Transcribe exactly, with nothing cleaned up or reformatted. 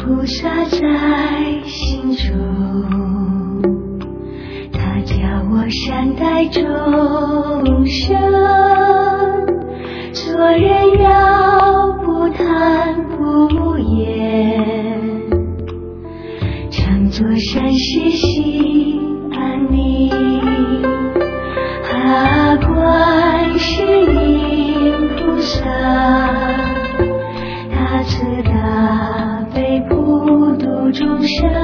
菩萨在心中，他教我善待众生，做人要不贪不言，常做善事心安宁。啊，观世音菩萨，他慈大悲普度众生，